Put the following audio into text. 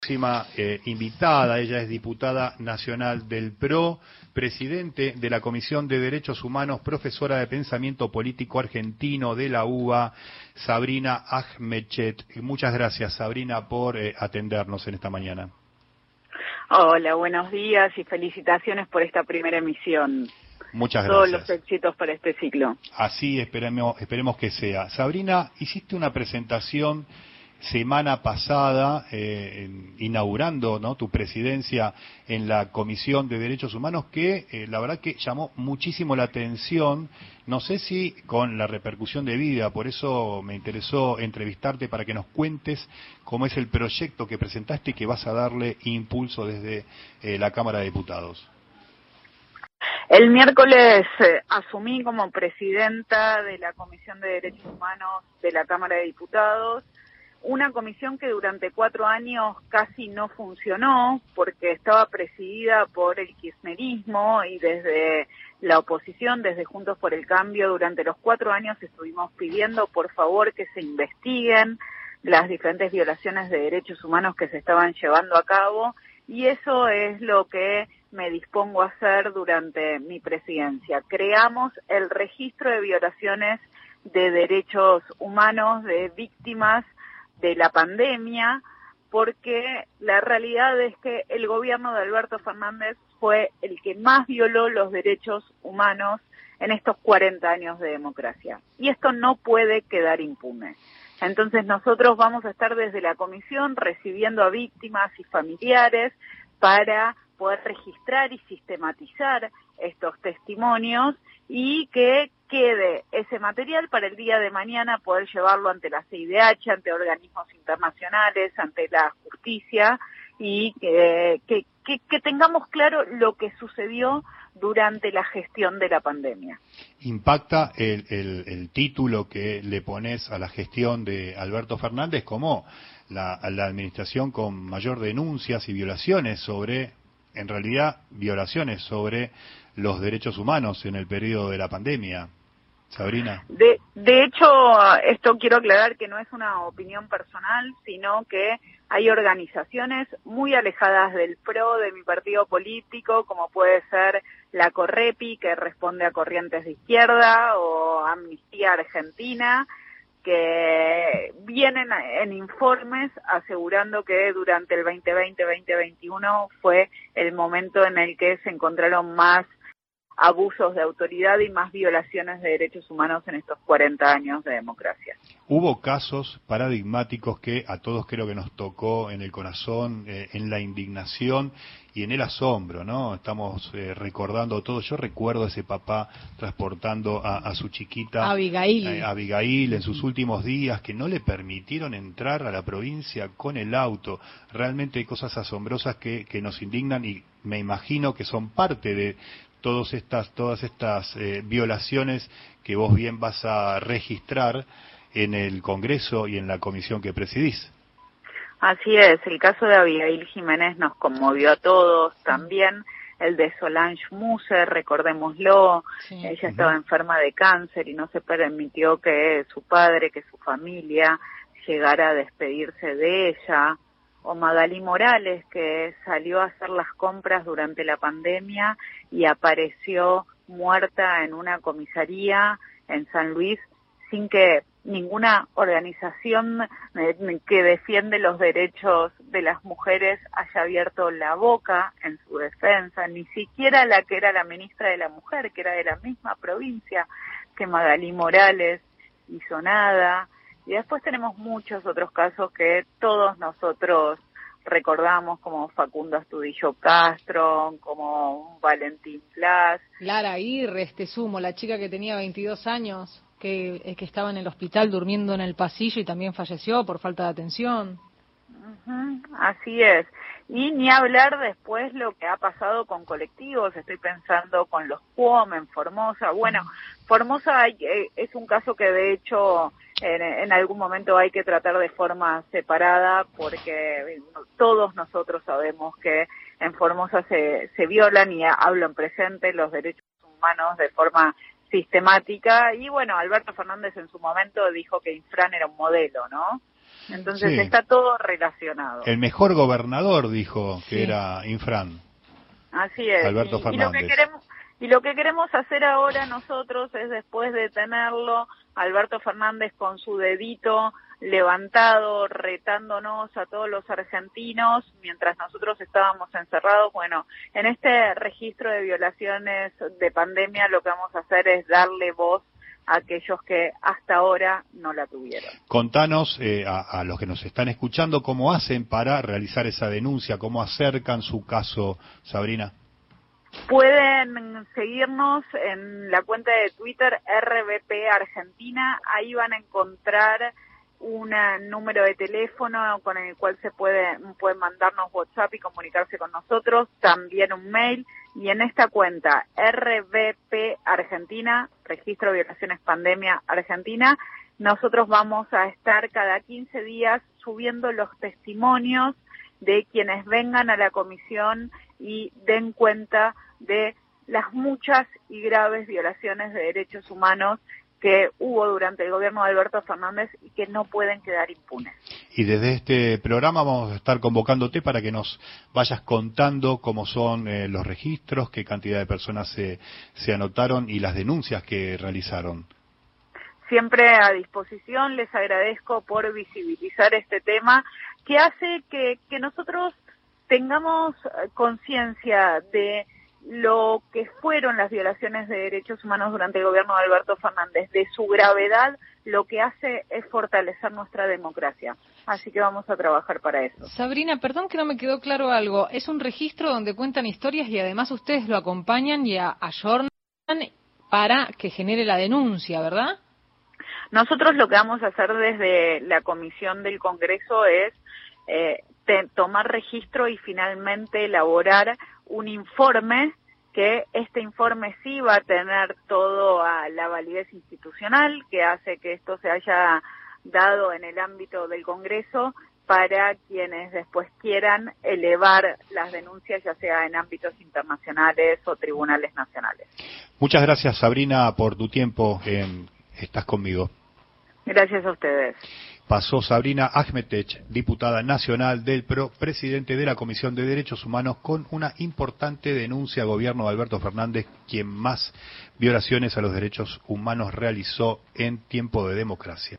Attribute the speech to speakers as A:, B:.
A: Próxima invitada, ella es diputada nacional del PRO, presidente de la Comisión de Derechos Humanos, profesora de Pensamiento Político Argentino de la UBA, Sabrina Ahmedchet. Muchas gracias, Sabrina, por atendernos en esta mañana.
B: Hola, buenos días y felicitaciones por esta primera emisión.
A: Muchas
B: Todos
A: gracias.
B: los éxitos para este ciclo.
A: Así esperemos que sea. Sabrina, hiciste una presentación semana pasada, inaugurando, ¿no?, tu presidencia en la Comisión de Derechos Humanos, que la verdad que llamó muchísimo la atención, no sé si con la repercusión debida, por eso me interesó entrevistarte para que nos cuentes cómo es el proyecto que presentaste y que vas a darle impulso desde la Cámara de Diputados.
B: El miércoles asumí como presidenta de la Comisión de Derechos Humanos de la Cámara de Diputados, una comisión que durante 4 años casi no funcionó porque estaba presidida por el kirchnerismo y desde la oposición, desde Juntos por el Cambio, durante los 4 años estuvimos pidiendo por favor que se investiguen las diferentes violaciones de derechos humanos que se estaban llevando a cabo, y eso es lo que me dispongo a hacer durante mi presidencia. Creamos el registro de violaciones de derechos humanos de víctimas de la pandemia, porque la realidad es que el gobierno de Alberto Fernández fue el que más violó los derechos humanos en estos 40 años de democracia. Y esto no puede quedar impune. Entonces nosotros vamos a estar desde la comisión recibiendo a víctimas y familiares para poder registrar y sistematizar estos testimonios y que quede ese material para el día de mañana poder llevarlo ante la CIDH, ante organismos internacionales, ante la justicia, y que tengamos claro lo que sucedió durante la gestión de la pandemia.
A: Impacta el título que le pones a la gestión de Alberto Fernández como la administración con mayor denuncias y violaciones sobre, en realidad, violaciones sobre los derechos humanos en el periodo de la pandemia. Sabrina.
B: De hecho, esto quiero aclarar que no es una opinión personal, sino que hay organizaciones muy alejadas del PRO, de mi partido político, como puede ser la Correpi, que responde a Corrientes de Izquierda, o Amnistía Argentina, que vienen en informes asegurando que durante el 2020-2021 fue el momento en el que se encontraron más abusos de autoridad y más violaciones de derechos humanos en estos 40 años de democracia.
A: Hubo casos paradigmáticos que a todos creo que nos tocó en el corazón, en la indignación y en el asombro, ¿no? Estamos recordando todo. Yo recuerdo a ese papá transportando a su chiquita Abigail en sus últimos días, que no le permitieron entrar a la provincia con el auto. Realmente hay cosas asombrosas que nos indignan, y me imagino que son parte de todas estas violaciones que vos bien vas a registrar en el Congreso y en la comisión que presidís.
B: Así es, el caso de Abigail Jiménez nos conmovió a todos, también el de Solange Muser, recordémoslo, sí. Ella estaba enferma de cáncer y no se permitió que su padre, que su familia llegara a despedirse de ella. O Magalí Morales, que salió a hacer las compras durante la pandemia y apareció muerta en una comisaría en San Luis sin que ninguna organización que defiende los derechos de las mujeres haya abierto la boca en su defensa, ni siquiera la que era la ministra de la Mujer, que era de la misma provincia que Magalí Morales, hizo nada. Y después tenemos muchos otros casos que todos nosotros recordamos, como Facundo Astudillo Castro, como Valentín Plas.
C: Lara Aguirre, sumo, la chica que tenía 22 años, que estaba en el hospital durmiendo en el pasillo y también falleció por falta de atención.
B: Así es. Y ni hablar después lo que ha pasado con colectivos. Estoy pensando con los QOM en Formosa. Bueno, Formosa es un caso que de hecho en algún momento hay que tratar de forma separada, porque todos nosotros sabemos que en Formosa se violan, y hablo en presente, los derechos humanos de forma sistemática. Y bueno, Alberto Fernández en su momento dijo que Infran era un modelo, ¿no? Entonces
A: Sí.
B: está todo relacionado.
A: El mejor gobernador, dijo que
C: Sí.
A: era Infran,
B: Así es.
A: Alberto
B: Y
A: Fernández.
B: lo que queremos hacer ahora nosotros es, después de tenerlo, Alberto Fernández con su dedito levantado, retándonos a todos los argentinos, mientras nosotros estábamos encerrados, bueno, en este registro de violaciones de pandemia lo que vamos a hacer es darle voz a aquellos que hasta ahora no la tuvieron.
A: Contanos a los que nos están escuchando cómo hacen para realizar esa denuncia, cómo acercan su caso, Sabrina.
B: Pueden seguirnos en la cuenta de Twitter RBP Argentina, ahí van a encontrar un número de teléfono con el cual pueden mandarnos WhatsApp y comunicarse con nosotros, también un mail, y en esta cuenta RBP Argentina, Registro de Violaciones Pandemia Argentina, nosotros vamos a estar cada 15 días subiendo los testimonios de quienes vengan a la comisión y den cuenta de las muchas y graves violaciones de derechos humanos que hubo durante el gobierno de Alberto Fernández y que no pueden quedar impunes.
A: Y desde este programa vamos a estar convocándote para que nos vayas contando cómo son los registros, qué cantidad de personas se anotaron y las denuncias que realizaron.
B: Siempre a disposición, les agradezco por visibilizar este tema que hace que nosotros tengamos conciencia de lo que fueron las violaciones de derechos humanos durante el gobierno de Alberto Fernández, de su gravedad, lo que hace es fortalecer nuestra democracia. Así que vamos a trabajar para eso.
C: Sabrina, perdón que no me quedó claro algo. Es un registro donde cuentan historias y además ustedes lo acompañan y ayornan para que genere la denuncia, ¿verdad?
B: Nosotros lo que vamos a hacer desde la Comisión del Congreso es tomar registro y finalmente elaborar un informe, que este informe sí va a tener toda la validez institucional que hace que esto se haya dado en el ámbito del Congreso para quienes después quieran elevar las denuncias, ya sea en ámbitos internacionales o tribunales nacionales.
A: Muchas gracias, Sabrina, por tu tiempo. Estás conmigo.
B: Gracias a ustedes.
A: Pasó Sabrina Ahmetech, diputada nacional del PRO, presidente de la Comisión de Derechos Humanos, con una importante denuncia al gobierno de Alberto Fernández, quien más violaciones a los derechos humanos realizó en tiempo de democracia.